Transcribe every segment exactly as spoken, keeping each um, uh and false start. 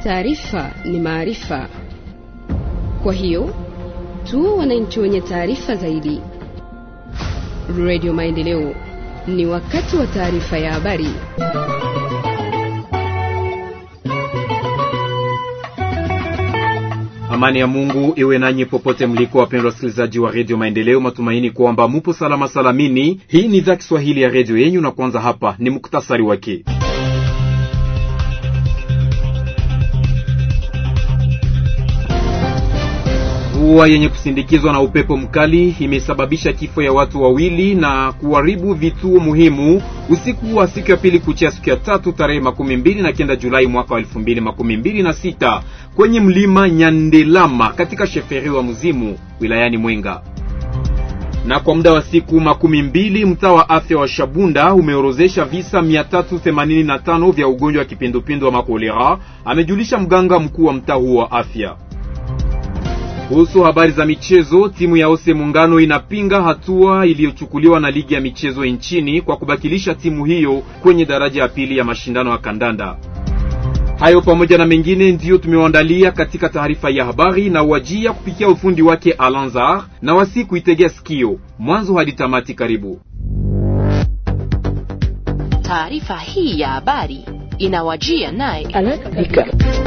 taarifa ni maarifa. Kwa hiyo tuwe wananchi wenye taarifa zaidi. Radio Maendeleo, ni wakati wa taarifa ya habari. Amani ya Mungu iwe nanyi popote mliko, wapendwa wasikilizaji wa Radio Maendeleo. Matumaini kwamba mupo salama salamini. Hii ni idhaa Kiswahili ya radio yenu, na kwanza hapa ni muktasari wake. Mvua yenye kusindikizwa na upepo mkali imesababisha kifo ya watu wawili na kuharibu vituo muhimu usiku wa siku ya pili kuchia siku ya tatu tarehe makumi mbili na kenda Julai mwaka wa elfu mbili makumi mbili na sita kwenye mlima Nyandelama katika sheferi wa Muzimu wilayani Mwenga. Na kwa muda wa siku makumi mbili mtaa wa afya wa Shabunda umeorozesha visa mia tatu themanini na tano vya ugonjwa wa kipindupindu wa makolera, amejulisha mganga mkuu wa mtaa huo wa afya. Kuhusu habari za michezo, timu ya Ose Muungano inapinga hatua iliyochukuliwa na ligi ya michezo nchini kwa kubakilisha timu hiyo kwenye daraja ya pili ya mashindano ya kandanda. Hayo pamoja na mengine ndiyo tumewaandalia katika taarifa ya habari, na wajia kupitia ufundi wake Alanzar, na wasiku itegea sikio mwanzo hadi tamati. Karibu. Taarifa hii ya habari inawajia naye Alaka.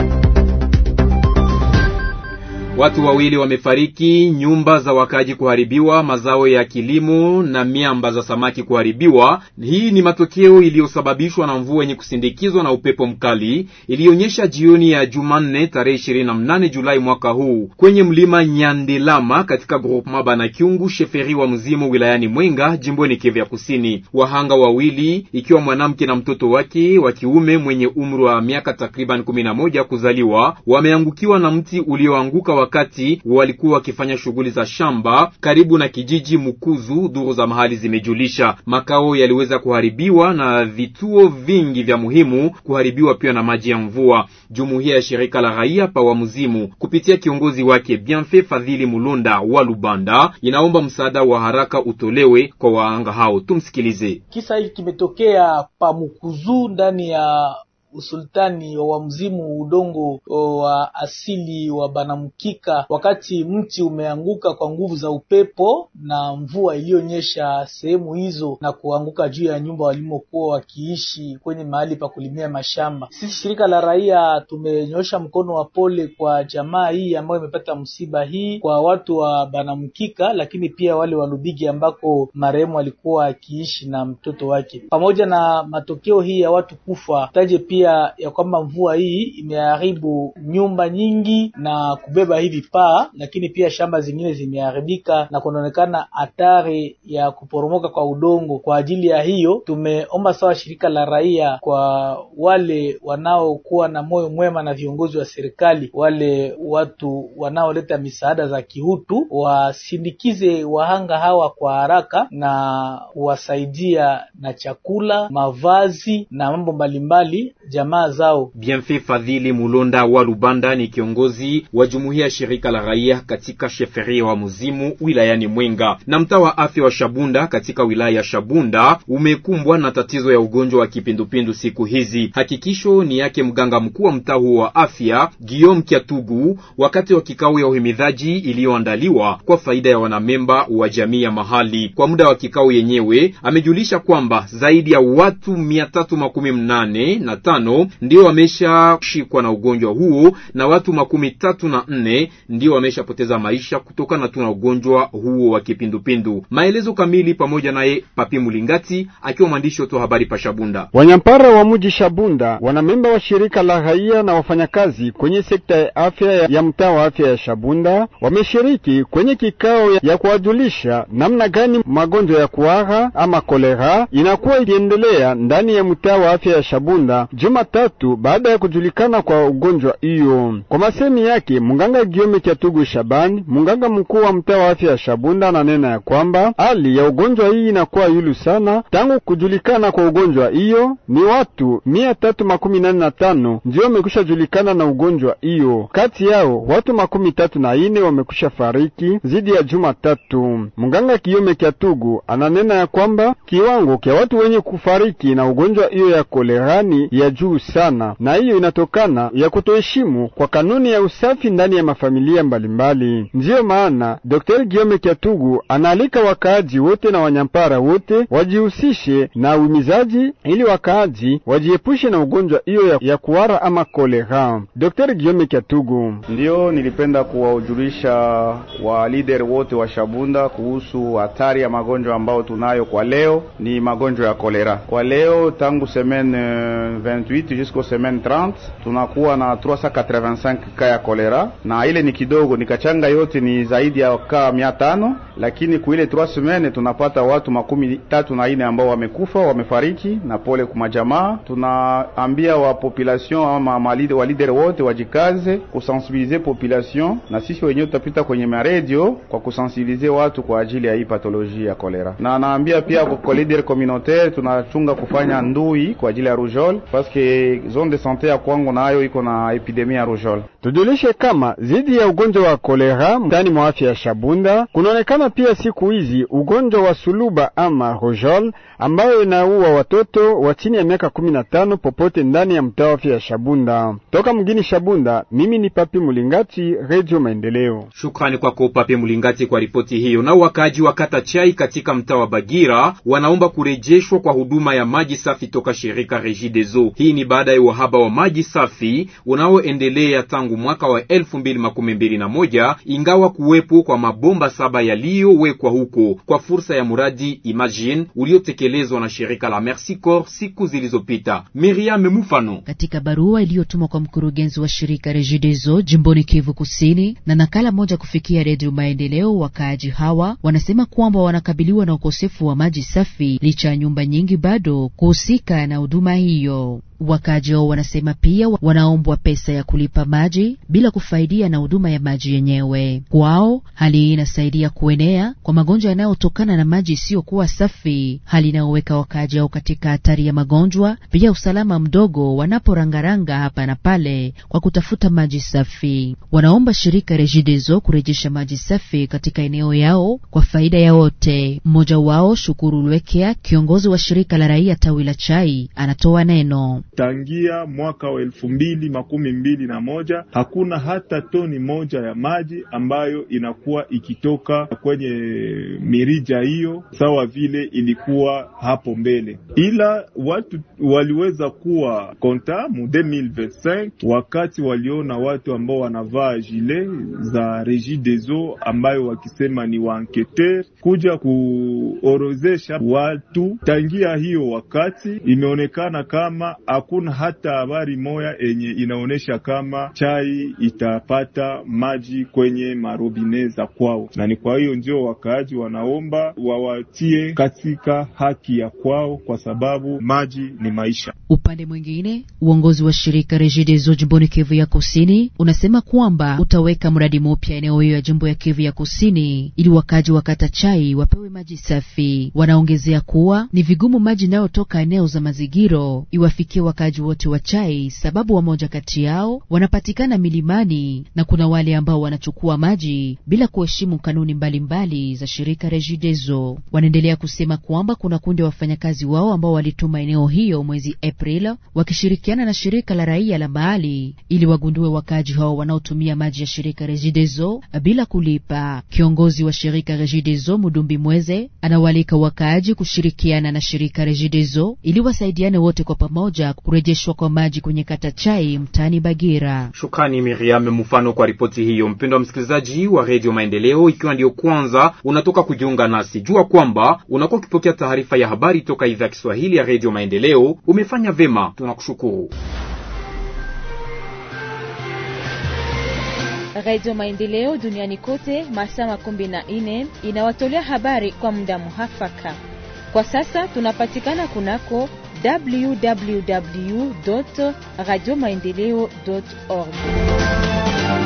Watu wawili wamefariki, nyumba za wakaji kuharibiwa, mazao ya kilimo na miamba za samaki kuharibiwa. Hii ni matokeo iliyosababishwa na mvua yenye kusindikizwa na upepo mkali ilionyesha jioni ya Jumanne tarehe ishirini na nane Julai mwaka huu kwenye mlima Nyandelama katika groupement Banakyungu sheferi wa Muzimu wilayani Mwenga jimboni Kivu ya Kusini. Wahanga wawili ikiwa mwanamke na mtoto wake wa kiume mwenye umri wa miaka takriban kumi na moja kuzaliwa wameangukiwa na mti ulioanguka wakati walikuwa wakifanya shughuli za shamba karibu na kijiji Mukuzu. Duru za mahali zimejulisha makao yaliweza kuharibiwa na vituo vingi vya muhimu kuharibiwa pia na maji ya mvua. Jumuiya ya shirika la raia pa wa Muzimu kupitia kiongozi wake Bienfait Fadhili Mulonda wa Lubanda inaomba msaada wa haraka utolewe kwa waanga hao. Tumsikilize. Kisa hiki kimetokea pa Mukuzu ndani ya usultani wa Muzimu, udongo wa asili wa Banamkika, wakati mti umeanguka kwa nguvu za upepo na mvua iliyonyesha sehemu hizo na kuanguka juu ya nyumba walimokuwa wakiishi kwenye mahali pa kulimia mashamba. Sisi shirika la raia tumenyosha mkono wa pole kwa jamaa hii ambayo imepata msiba hii, kwa watu wa Banamkika, lakini pia wale wa Lubigi ambako marehemu alikuwa akiishi na mtoto wake. Pamoja na matokeo hii ya watu kufa, taje pia ya kwamba mvua hii imeharibu nyumba nyingi na kubeba hivi paa, lakini pia shamba zingine zimeharibika na kunaonekana hatari ya kuporomoka kwa udongo. Kwa ajili ya hiyo tumeomba sawa shirika la raia kwa wale wanaokuwa na moyo mwema na viongozi wa serikali, wale watu wanaoleta misaada za kihutu, wasindikize wahanga hawa kwa haraka na kuwasaidia na chakula, mavazi na mambo mbalimbali jamaa zao. Bienfait Fadhili Mulonda wa Lubanda ni kiongozi wa jumuiya shirika la raia katika sheferi wa Muzimu wilayani Mwenga. Na mtaa wa afya wa Shabunda katika wilaya ya Shabunda umekumbwa na tatizo ya ugonjwa wa kipindupindu siku hizi. Hakikisho ni yake mganga mkuu wa mtaa huo wa afya Guillaume Kiatugu wakati wa kikao ya uhimidhaji iliyoandaliwa kwa faida ya wanamemba wa jamii ya mahali. Kwa muda wa kikao yenyewe amejulisha kwamba zaidi ya watu mia tatu makumi mnane na tano ndio wamesha kushikwa na ugonjwa huo na watu makumi tatu na nne ndio wameshapoteza maisha kutokana na ugonjwa huo wa kipindupindu. Maelezo kamili pamoja naye Papi Mulingati akiwa mwandishi wa habari pa Shabunda. Wanyampara wa mji Shabunda, wanamemba wa shirika la raia na wafanyakazi kwenye sekta ya afya ya mtaa wa afya ya Shabunda wameshiriki kwenye kikao ya kuwajulisha namna gani magonjwa ya kuhara ama kolera inakuwa ikiendelea ndani ya mtaa wa afya ya Shabunda Jumatatu baada ya kujulikana kwa ugonjwa hiyo. Kwa masemi yake munganga Guillaume Kiatugu Shabani, munganga mkuu wa mtaa wa afya ya Shabunda, ananena ya kwamba hali ya ugonjwa hii inakuwa yulu sana. Tangu kujulikana kwa ugonjwa hiyo ni watu mia tatu makumi nane na tano ndio wamekusha julikana na ugonjwa hiyo. Kati yao watu makumi tatu na ine wamekusha fariki zidi ya Jumatatu. Munganga Guillaume Kiatugu ananena ya kwamba kiwango kia watu wenye kufariki na ugonjwa hiyo ya kolerani ya juu sana, na hiyo inatokana ya kutoheshimu kwa kanuni ya usafi ndani ya mafamilia mbalimbali. Ndiyo maana Daktari Guillaume Kyatugu anaalika wakaaji wote na wanyampara wote wajihusishe na uhimizaji ili wakaaji wajiepushe na ugonjwa hiyo ya, ya kuhara ama kolera. Daktari Guillaume Kyatugu: ndio nilipenda kuwajulisha wa leader wote wa Shabunda kuhusu hatari ya magonjwa ambao tunayo kwa leo. Ni magonjwa ya kolera. Kwa leo tangu semaine vingt-huit jusqu'au semaine trente tunakuwa na trois cent quatre-vingt-cinq ka ya kolera, na ile ni kidogo, nikachanga yote ni zaidi ya ka mia tano, lakini kwa ile trois semaines tunapata watu makumi tatu na ine ambao wamekufa, wamefariki, na pole kwa jamaa. Tunaambia wa population ama malide wa leader wote wajikaze kusensibiliser population, na sisi wenyewe tutapita kwenye radio kwa kusensibiliser watu kwa ajili ya hii patologie ya kolera. Na naambia pia kwa leader communautaire tunachunga kufanya ndui kwa ajili ya rougeole, parce que zone de santé ya Kwango nayo iko na epidemia ya rougeole. Tujulishe kama zidi ya ugonjwa wa kolera ndani mwa afya ya Shabunda kunaonekana pia siku hizi ugonjwa wa suluba ama rougeole ambayo inaua watoto wa chini ya miaka kumi na tano popote ndani ya mtaa wa afya ya Shabunda. Toka mgini Shabunda, mimi ni Papi Mulingati, Radio Maendeleo. Shukrani kwako Papi Mulingati kwa ripoti hiyo. Na wakaaji wa kata Chai katika mtaa wa Bagira wanaomba kurejeshwa kwa huduma ya maji safi toka shirika Regideso. Hii ni baada ya uhaba wa maji safi unaoendelea tangu mwaka wa elfu mbili makumi mbili na moja, ingawa kuwepo kwa mabomba saba yaliyowekwa huko kwa fursa ya muradi Imagine uliotekelezwa na shirika la Merci Corps siku zilizopita. Miriam Mufano. Katika barua iliyotumwa kwa mkurugenzi wa shirika Regideso jimboni Kivu Kusini na nakala moja kufikia Radio Maendeleo, wakaaji hawa wanasema kwamba wanakabiliwa na ukosefu wa maji safi licha ya nyumba nyingi bado kuhusika na huduma hiyo. Wakaaji hao wanasema pia wanaombwa pesa ya kulipa maji bila kufaidia na huduma ya maji yenyewe. Kwao hali hii inasaidia kuenea kwa magonjwa yanayotokana na maji isiyokuwa safi, hali inayoweka wakaaji hao katika hatari ya magonjwa, pia usalama mdogo wanaporangaranga hapa na pale kwa kutafuta maji safi. Wanaomba shirika Regideso kurejesha maji safi katika eneo yao kwa faida ya wote. Mmoja wao, Shukuru Lwekea, kiongozi wa shirika la raia tawi la Chai, anatoa neno. Tangia mwaka wa elfu mbili makumi mbili na moja hakuna hata toni moja ya maji ambayo inakuwa ikitoka kwenye mirija hiyo sawa vile ilikuwa hapo mbele, ila watu waliweza kuwa konta mu elfu mbili ishirini na tano wakati waliona watu ambao wanavaa jile za Regideso ambayo wakisema ni waenquêteur kuja kuorozesha watu. Tangia hiyo wakati imeonekana kama hakuna hata habari moya enye inaonesha kama Chai itapata maji kwenye marobine za kwao, na ni kwa hiyo ndio wakaaji wanaomba wawatie katika haki ya kwao, kwa sababu maji ni maisha. Upande mwingine, uongozi wa shirika Regideso jimboni Kivu ya Kusini unasema kwamba utaweka mradi mpya eneo hiyo ya jimbo ya Kivu ya Kusini ili wakaaji wa kata Chai wapewe maji safi. Wanaongezea kuwa ni vigumu maji nayo toka eneo za mazigiro iwafikie wakaaji wote wa Chai, sababu wamoja kati yao wanapatikana milimani na kuna wale ambao wanachukua maji bila kuheshimu kanuni mbalimbali mbali za shirika Regideso. Wanaendelea kusema kwamba kuna kundi wafanyakazi wao ambao walituma eneo hiyo mwezi April wakishirikiana na shirika la raia la mahali ili wagundue wakaaji hao wanaotumia maji ya shirika Regideso bila kulipa. Kiongozi wa shirika Regideso Mudumbi Mweze anawalika wakaaji kushirikiana na shirika Regideso ili wasaidiane wote kwa pamoja kurejeshwa kwa maji kwenye kata Chai mtani Bagira. Shukrani Miriam Mufano kwa ripoti hiyo. Mpendwa msikilizaji wa Radio Maendeleo, ikiwa ndio kwanza unatoka kujiunga nasi, jua kwamba unakuwa ukipokea taarifa ya habari toka idhaa ya Kiswahili ya Radio Maendeleo. Umefanya vema, tunakushukuru. Radio Maendeleo duniani kote masaa makumi na nne inawatolea habari kwa muda muhafaka. Kwa sasa tunapatikana kunako w w w dot radio maendeleo dot org.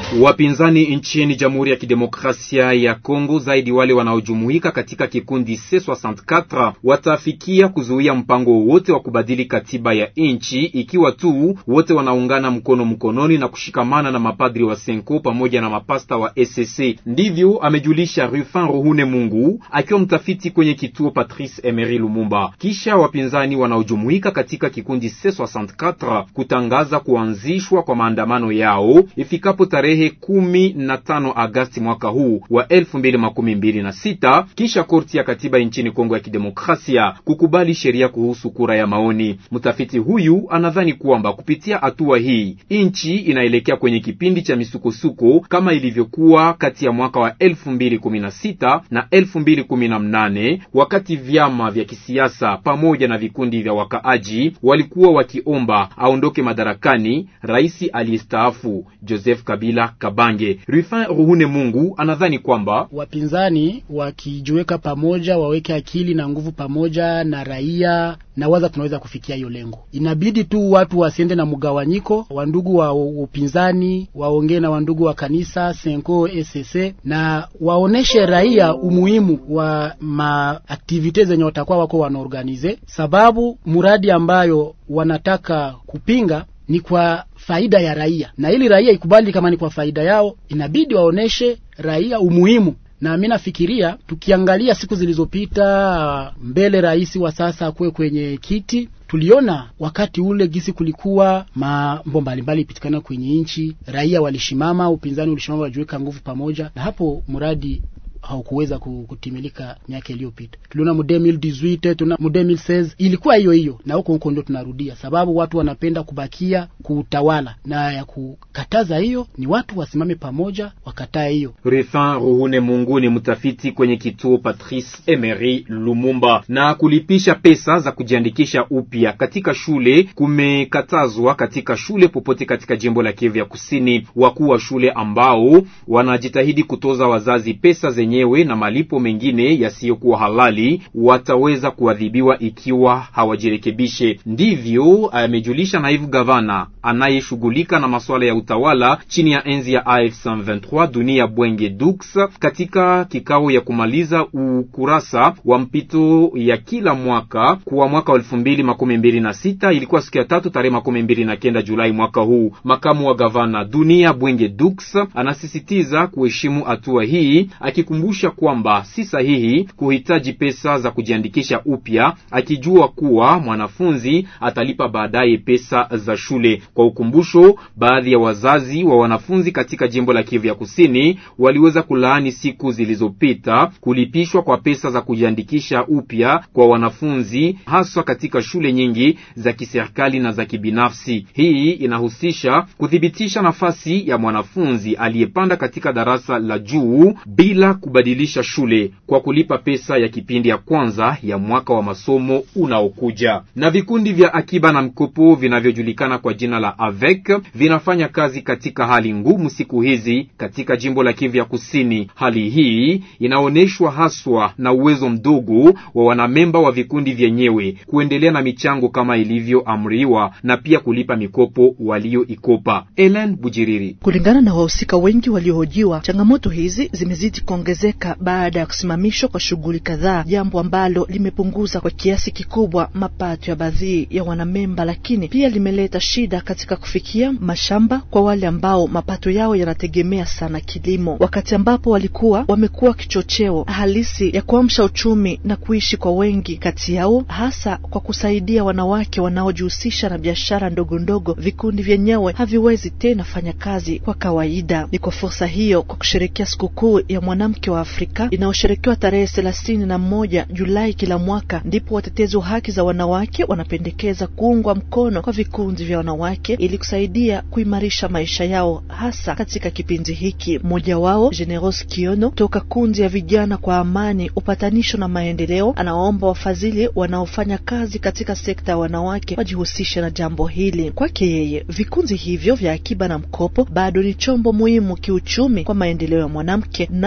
Wapinzani nchini Jamhuri ya Kidemokrasia ya Kongo, zaidi wale wanaojumuika katika kikundi C sitini na nne, watafikia kuzuia mpango wowote wa kubadili katiba ya nchi ikiwa tu wote wanaungana mkono mkononi na kushikamana na mapadri wa Senko pamoja na mapasta wa S C. Ndivyo amejulisha Rufin Ruhune Mungu akiwa mtafiti kwenye kituo Patrice Emery Lumumba, kisha wapinzani wanaojumuika katika kikundi C sitini na nne kutangaza kuanzishwa kwa maandamano yao ifikapo tarehe kumi na tano Agasti mwaka huu wa elfu mbili makumi mbili na sita, kisha korti ya katiba nchini Kongo ya Kidemokrasia kukubali sheria kuhusu kura ya maoni. Mtafiti huyu anadhani kwamba kupitia hatua hii nchi inaelekea kwenye kipindi cha misukosuko kama ilivyokuwa kati ya mwaka wa elfu mbili kumi na sita na elfu mbili kumi na nane, wakati vyama vya kisiasa pamoja na vikundi vya wakaaji walikuwa wakiomba aondoke madarakani rais aliyestaafu Joseph Kabila Kabange. Rufin Ruhune Mungu anadhani kwamba wapinzani wakijiweka pamoja, waweke akili na nguvu pamoja na raia, na waza tunaweza kufikia hiyo lengo. Inabidi tu watu wasiende na mgawanyiko, wandugu wa upinzani waongee na wandugu wa kanisa Senko S C na waoneshe raia umuhimu wa ma activities zenye watakuwa wako wanaorganize, sababu muradi ambayo wanataka kupinga ni kwa faida ya raia, na ili raia ikubali kama ni kwa faida yao, inabidi waoneshe raia umuhimu. Na mimi nafikiria tukiangalia siku zilizopita mbele rais wa sasa kwe kwenye kiti, tuliona wakati ule gisi kulikuwa mambo mbalimbali ipitikana kwenye nchi, raia walishimama, upinzani ulishimama, wajiweka nguvu pamoja, na hapo muradi haukuweza kutimilika miaka iliyopita. Tuliona mu elfu mbili na kumi na nane, tuna mu elfu mbili na sita beshi ilikuwa hiyo hiyo, na huko huko ndio tunarudia, sababu watu wanapenda kubakia kuutawala, na ya kukataza hiyo ni watu wasimame pamoja wakataa hiyo. Rufin Ruhune Mungu ni mtafiti kwenye kituo Patrice Emery Lumumba. Na kulipisha pesa za kujiandikisha upya katika shule kumekatazwa katika shule popote katika jimbo la Kivu ya Kusini. Wakuu wa shule ambao wanajitahidi kutoza wazazi pesa zenye na malipo mengine yasiyokuwa halali wataweza kuadhibiwa ikiwa hawajirekebishe. Ndivyo amejulisha naibu gavana anayeshughulika na masuala ya utawala chini ya enzi ya A F C M vingt trois Dunia Bwenge Dux katika kikao ya kumaliza ukurasa wa mpito ya kila mwaka kwa mwaka wa elfu mbili makumi mbili na sita. Ilikuwa siku ya tatu tarehe makumi mbili na kenda Julai mwaka huu. Makamu wa gavana Dunia Bwenge Dux anasisitiza kuheshimu hatua hii, akikumbusha kwamba si sahihi kuhitaji pesa za kujiandikisha upya akijua kuwa mwanafunzi atalipa baadaye pesa za shule. Kwa ukumbusho, baadhi ya wazazi wa wanafunzi katika jimbo la Kivu ya Kusini waliweza kulaani siku zilizopita kulipishwa kwa pesa za kujiandikisha upya kwa wanafunzi hasa katika shule nyingi za kiserikali na za kibinafsi. Hii inahusisha kudhibitisha nafasi ya mwanafunzi aliyepanda katika darasa la juu bila kubadilisha shule kwa kulipa pesa ya kipindi ya kwanza ya mwaka wa masomo unaokuja. Na vikundi vya akiba na mkopo vinavyojulikana kwa jina la A V E C vinafanya kazi katika hali ngumu siku hizi katika jimbo la Kivu ya Kusini. Hali hii inaoneshwa haswa na uwezo mdogo wa wanamemba wa vikundi vyenyewe kuendelea na michango kama ilivyoamriwa na pia kulipa mikopo walioikopa. Ellen Bujiriri. Kulingana na wahusika wengi waliohojiwa, changamoto hizi zimezidi kuongezeka baada ya kusimamishwa kwa shughuli kadhaa, jambo ambalo limepunguza kwa kiasi kikubwa mapato ya baadhi ya wanamemba, lakini pia limeleta shida katika kufikia mashamba kwa wale ambao mapato yao yanategemea sana kilimo, wakati ambapo walikuwa wamekuwa kichocheo halisi ya kuamsha uchumi na kuishi kwa wengi kati yao, hasa kwa kusaidia wanawake wanaojihusisha na biashara ndogo ndogo. Vikundi vyenyewe haviwezi tena fanya kazi kwa kawaida. Ni kwa fursa hiyo, kwa kusherehekea sikukuu ya mwanamke wa Afrika inayosherekewa tarehe thelathini na moja Julai kila mwaka, ndipo watetezi wa haki za wanawake wanapendekeza kuungwa mkono kwa vikundi vya wanawake ili kusaidia kuimarisha maisha yao hasa katika kipindi hiki. Mmoja wao, Generous Kiono toka kundi ya vijana kwa amani, upatanisho na maendeleo, anaomba wafadhili wanaofanya kazi katika sekta ya wanawake wajihusishe na jambo hili. Kwake yeye, vikundi hivyo vya akiba na mkopo bado ni chombo muhimu kiuchumi kwa maendeleo ya mwanamke na kuruhusu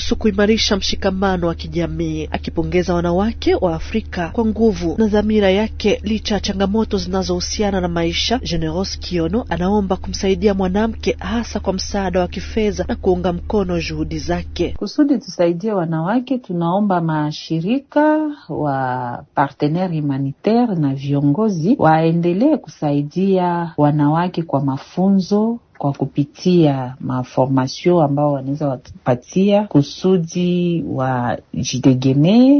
kuhusu kuimarisha mshikamano wa kijamii, akipongeza wanawake wa Afrika kwa nguvu na dhamira yake licha ya changamoto zinazohusiana na maisha. Generous Kiono anaomba kumsaidia mwanamke hasa kwa msaada wa kifedha na kuunga mkono juhudi zake. Kusudi tusaidie wanawake, tunaomba mashirika wa partenaire humanitaire na viongozi waendelee kusaidia wanawake kwa mafunzo, kwa kupitia maformasio ambao wanaweza wapatia kusudi wa jitegemee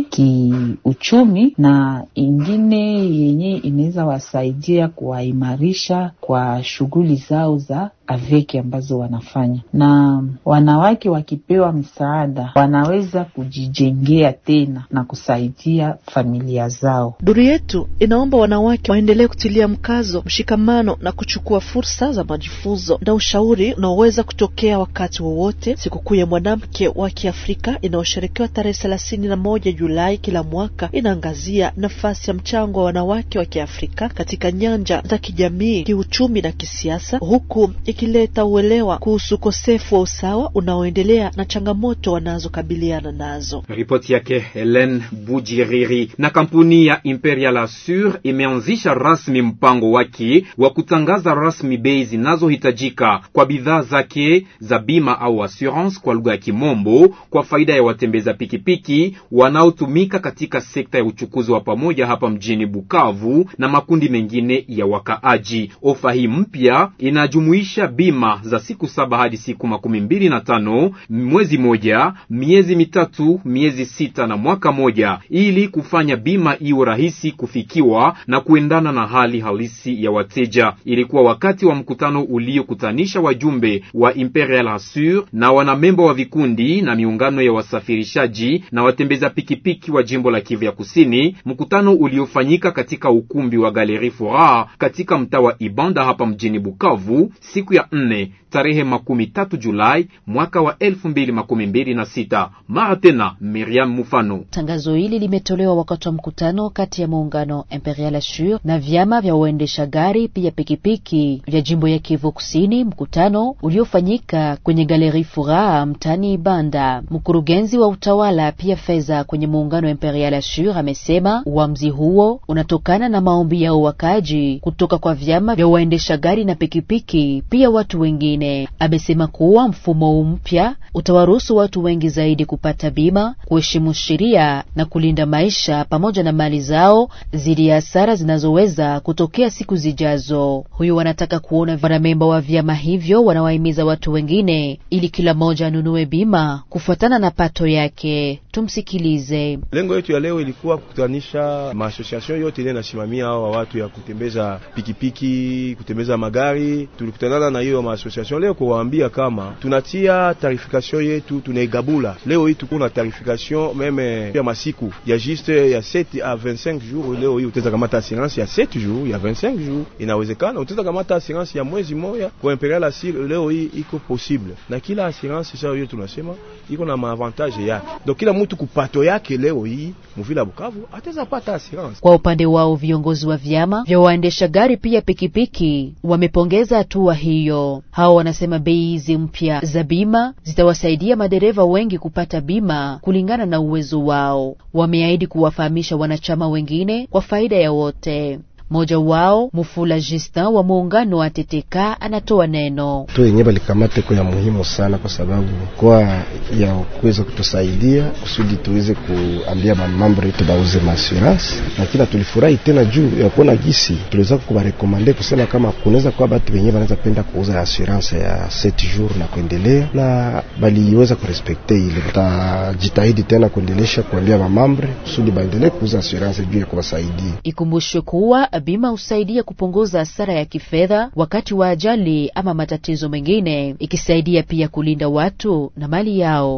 kiuchumi, na ingine yenye inaweza wasaidia kuwaimarisha kwa shughuli zao za aveki ambazo wanafanya. Na wanawake wakipewa msaada wanaweza kujijengea tena na kusaidia familia zao. Duru yetu inaomba wanawake waendelee kutilia mkazo mshikamano na kuchukua fursa za majifunzo na ushauri unaoweza kutokea wakati wowote. Sikukuu ya mwanamke wa Kiafrika inayosherekewa tarehe thelathini na moja Julai kila mwaka inaangazia nafasi ya mchango wa wanawake wa Kiafrika katika nyanja za kijamii, kiuchumi na kisiasa, huku ikileta uelewa kuhusu ukosefu wa usawa unaoendelea na changamoto wanazokabiliana nazo. Ripoti yake Helen Bujiriri. Na kampuni ya Imperial Assure imeanzisha rasmi mpango wake wa kutangaza rasmi bei zinazohitajika kwa bidhaa zake za bima au assurance kwa lugha ya Kimombo, kwa faida ya watembeza pikipiki wanaotumika katika sekta ya uchukuzi wa pamoja hapa mjini Bukavu na makundi mengine ya wakaaji. Ofa hii mpya inajumuisha bima za siku saba hadi siku makumi mbili na tano, mwezi moja, miezi mitatu, miezi sita na mwaka moja, ili kufanya bima iwe rahisi kufikiwa na kuendana na hali halisi ya wateja. Ilikuwa wakati wa mkutano uliokutanisha wajumbe wa Imperial Assure na wanamemba wa vikundi na miungano ya wasafirishaji na watembeza pikipiki wa jimbo la Kivu ya Kusini, mkutano uliofanyika katika ukumbi wa Galerie Fora katika mtaa wa Ibanda hapa mjini Bukavu siku ya nne tarehe makumi tatu Julai mwaka wa elfu mbili makumi mbili na sita. Mara tena Miriam Mufano. Tangazo hili limetolewa wakati wa mkutano kati ya muungano Imperial Assure na vyama vya waendesha gari pia pikipiki vya jimbo ya Kivu Kusini, mkutano uliofanyika kwenye Galerie Furaha mtani Ibanda. Mkurugenzi wa utawala pia fedha kwenye muungano Imperial Assure amesema uamuzi huo unatokana na maombi ya wakaji kutoka kwa vyama vya waendesha gari na pikipiki pia watu wengine. Amesema kuwa mfumo mpya utawaruhusu watu wengi zaidi kupata bima, kuheshimu sheria na kulinda maisha pamoja na mali zao dhidi ya hasara zinazoweza kutokea siku zijazo. Huyu wanataka kuona wanamemba wa vyama hivyo wanawahimiza watu wengine ili kila mmoja anunue bima kufuatana na pato yake. Tumsikilize. Lengo yetu ya leo ilikuwa kukutanisha maasociation yote ile inasimamia hao watu ya kutembeza pikipiki, kutembeza magari. Tulikutana na hiyo maasociation leo kuwaambia kama tunatia tarification yetu tunaigabula. Leo hii tuko na tarification meme ya masiku ya juste ya sept à vingt-cinq jours. Leo hii utaweza kamata assurance ya sept jours, ya vingt-cinq jours. Inawezekana utaweza kamata assurance ya mwezi moja. Kwa Imperial Assure leo hii iko possible. Na kila assurance sasa hiyo tunasema iko na maavantage yake. Donc kila mtu kupato yake leo hii mvila Bukavu ataweza pata assurance. Kwa upande wao viongozi wa vyama vya waendesha gari pia pikipiki wamepongeza hatua hiyo. Hao wanasema bei hizi mpya za bima zitawasaidia madereva wengi kupata bima kulingana na uwezo wao. Wameahidi kuwafahamisha wanachama wengine kwa faida ya wote. Moja wao Mufula Justin wa muungano wa T T K anatoa neno. Tu yenyewe balikamata kwa ya muhimu sana, kwa sababu kwa ya kuweza kutusaidia kusudi tuweze kuambia mambo yetu bauze assurance, na kila tulifurahi tena juu ya kuona gisi tuliweza kubarekomande kusema kama kunaweza kwa watu wenyewe wanaweza penda kuuza assurance ya sept jours na kuendelea, na baliweza kurespekte ile. Tutajitahidi tena kuendelesha kuambia mambo kusudi baendelee kuuza assurance juu ya kuwasaidia. Ikumbushwe kuwa bima husaidia kupunguza hasara ya kifedha wakati wa ajali ama matatizo mengine, ikisaidia pia kulinda watu na mali yao.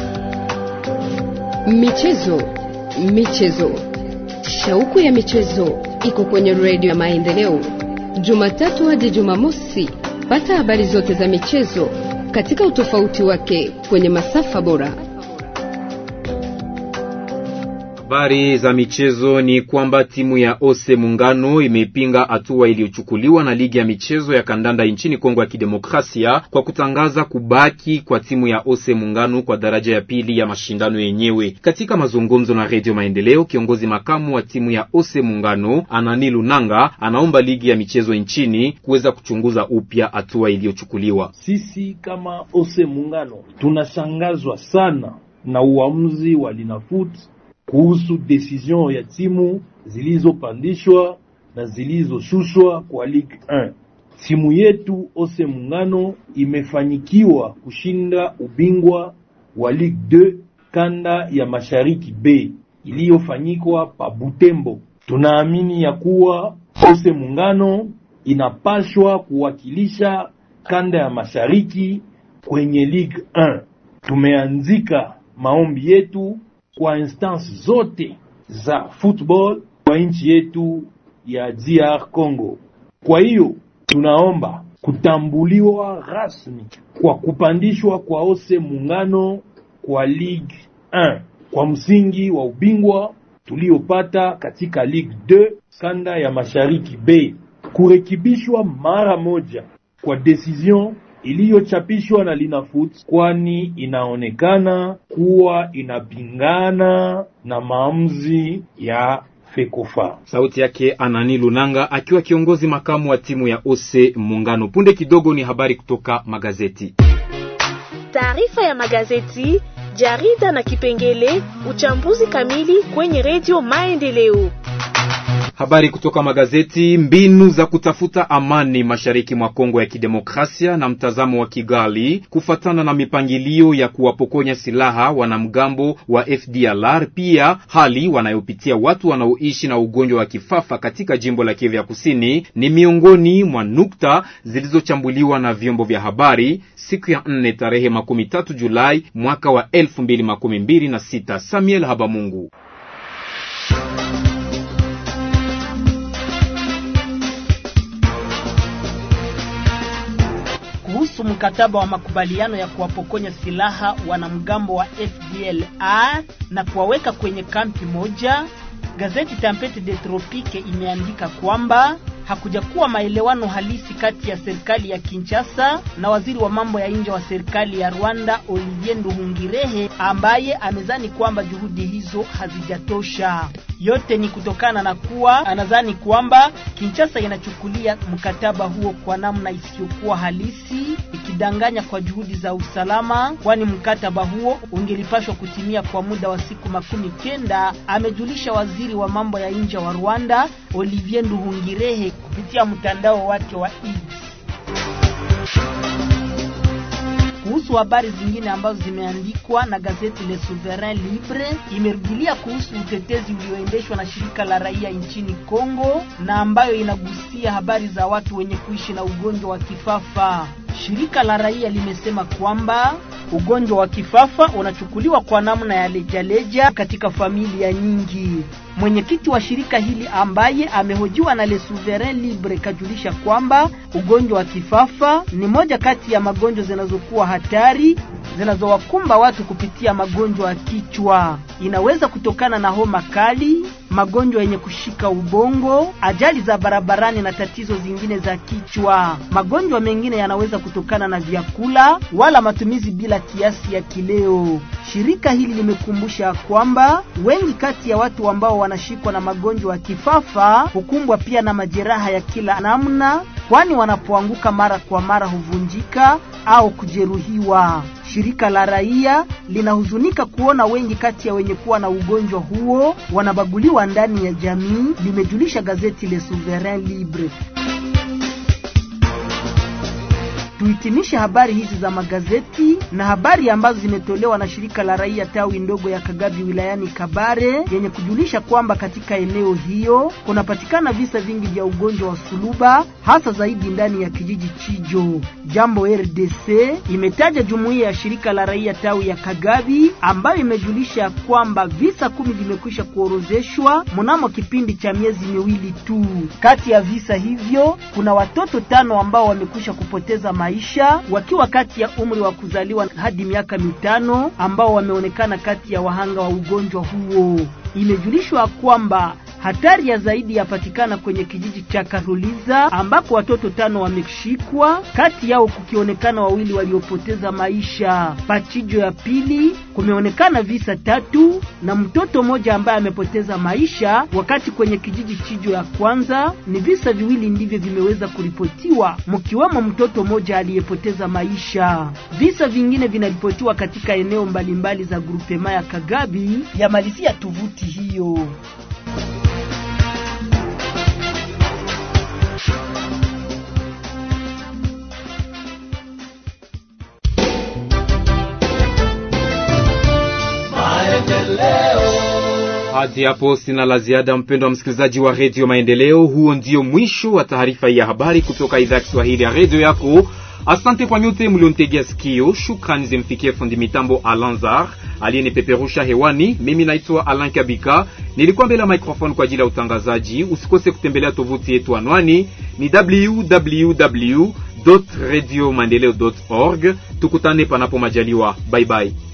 Michezo, michezo. Shauku ya michezo iko kwenye Radio ya Maendeleo. Jumatatu hadi Jumamosi, pata habari zote za michezo katika utofauti wake kwenye masafa bora. Habari za michezo ni kwamba timu ya Ose Muungano imepinga hatua iliyochukuliwa na ligi ya michezo ya kandanda nchini Kongo ya Kidemokrasia kwa kutangaza kubaki kwa timu ya Ose Muungano kwa daraja ya pili ya mashindano yenyewe. Katika mazungumzo na Radio Maendeleo, kiongozi makamu wa timu ya Ose Muungano Anani Lunanga anaomba ligi ya michezo nchini kuweza kuchunguza upya hatua iliyochukuliwa. Sisi kama Ose Muungano tunashangazwa sana na uamuzi wa Linafoot kuhusu decision ya timu zilizopandishwa na zilizoshushwa kwa Ligue one. Timu yetu Ose Muungano imefanyikiwa kushinda ubingwa wa Ligue two kanda ya Mashariki B iliyofanyikwa pa Butembo. Tunaamini ya kuwa Ose Muungano inapashwa kuwakilisha kanda ya Mashariki kwenye Ligue one. Tumeanzika maombi yetu kwa instance zote za football kwa nchi yetu ya D R Congo. Kwa hiyo tunaomba kutambuliwa rasmi kwa kupandishwa kwa Ose Muungano kwa Ligue one kwa msingi wa ubingwa tuliopata katika Ligue two kanda ya Mashariki B, kurekebishwa mara moja kwa decision iliyochapishwa na Linafoot, kwani inaonekana kuwa inapingana na maamuzi ya Fekofa. Sauti yake Anani Lunanga akiwa kiongozi makamu wa timu ya Ose Muungano. Punde kidogo ni habari kutoka magazeti. Taarifa ya magazeti, jarida na kipengele uchambuzi kamili kwenye Radio Maendeleo. Habari kutoka magazeti. Mbinu za kutafuta amani mashariki mwa Kongo ya Kidemokrasia na mtazamo wa Kigali kufatana na mipangilio ya kuwapokonya silaha wanamgambo wa F D L R, pia hali wanayopitia watu wanaoishi na ugonjwa wa kifafa katika jimbo la Kivu ya Kusini ni miongoni mwa nukta zilizochambuliwa na vyombo vya habari siku ya nne tarehe makumi tatu Julai mwaka wa elfu mbili makumi mbili na sita. Samuel Habamungu. Kuhusu mkataba wa makubaliano ya kuwapokonya silaha wanamgambo wa F D L R na kuwaweka kwenye kampi moja, gazeti Tempete de Tropique imeandika kwamba hakujakuwa maelewano halisi kati ya serikali ya Kinshasa na waziri wa mambo ya nje wa serikali ya Rwanda Olivier Nduhungirehe, ambaye amezani kwamba juhudi hizo hazijatosha. Yote ni kutokana na kuwa anadhani kwamba Kinshasa inachukulia mkataba huo kwa namna isiyokuwa halisi, ikidanganya kwa juhudi za usalama, kwani mkataba huo ungelipashwa kutimia kwa muda wa siku makumi kenda, amejulisha waziri wa mambo ya nje wa Rwanda Olivier Nduhungirehe kupitia mtandao wake wa X. Kuhusu habari zingine ambazo zimeandikwa na gazeti Le Souverain Libre, imerudilia kuhusu utetezi ulioendeshwa na shirika la raia nchini Kongo na ambayo inagusia habari za watu wenye kuishi na ugonjwa wa kifafa. Shirika la raia limesema kwamba ugonjwa wa kifafa unachukuliwa kwa namna ya lejaleja katika familia nyingi. Mwenyekiti wa shirika hili ambaye amehojiwa na Le Souverain Libre kajulisha kwamba ugonjwa wa kifafa ni moja kati ya magonjwa zinazokuwa hatari zinazowakumba watu kupitia magonjwa ya kichwa. Inaweza kutokana na homa kali, magonjwa yenye kushika ubongo, ajali za barabarani na tatizo zingine za kichwa. Magonjwa mengine yanaweza kutokana na vyakula wala matumizi bila kiasi ya kileo. Shirika hili limekumbusha kwamba wengi kati ya watu ambao wanashikwa na magonjwa ya kifafa hukumbwa pia na majeraha ya kila namna, kwani wanapoanguka mara kwa mara huvunjika au kujeruhiwa. Shirika la raia linahuzunika kuona wengi kati ya wenye kuwa na ugonjwa huo wanabaguliwa ndani ya jamii, limejulisha gazeti Le Souverain Libre. Tuhitimishe habari hizi za magazeti na habari ambazo zimetolewa na shirika la raia tawi ndogo ya Kagabi wilayani Kabare, yenye kujulisha kwamba katika eneo hiyo kunapatikana visa vingi vya ugonjwa wa suluba, hasa zaidi ndani ya kijiji Chijo. Jambo R D C imetaja jumuiya ya shirika la raia tawi ya Kagabi ambayo imejulisha kwamba visa kumi vimekwisha kuorozeshwa mnamo kipindi cha miezi miwili tu. Kati ya visa hivyo kuna watoto tano ambao wamekwisha kupoteza maisha maisha wakiwa kati ya umri wa kuzaliwa hadi miaka mitano ambao wameonekana kati ya wahanga wa ugonjwa huo. Imejulishwa kwamba hatari ya zaidi yapatikana kwenye kijiji cha Karuliza ambako watoto tano wameshikwa, kati yao kukionekana wawili waliopoteza maisha. Pachijo ya pili kumeonekana visa tatu na mtoto mmoja ambaye amepoteza maisha, wakati kwenye kijiji Chijo ya kwanza ni visa viwili ndivyo vimeweza kuripotiwa, mkiwemo mtoto mmoja aliyepoteza maisha. Visa vingine vinaripotiwa katika eneo mbalimbali za grupema ya Kagabi ya malizia tovuti hiyo. Hadi hapo sina la ziada, mpendo wa msikilizaji wa Radio Maendeleo. Huo ndio mwisho wa taarifa ya habari kutoka idhaa ya Kiswahili ya radio yako. Asante kwa nyote mliontegea sikio. Shukrani zimfikie fundi mitambo Alanzar aliyenipeperusha hewani. Mimi naitwa Alan Kabika, nilikuwa mbele ya microphone kwa ajili ya utangazaji. Usikose kutembelea tovuti yetu, anwani ni w w w dot radio maendeleo dot org. Tukutane panapo majaliwa. Bye bye.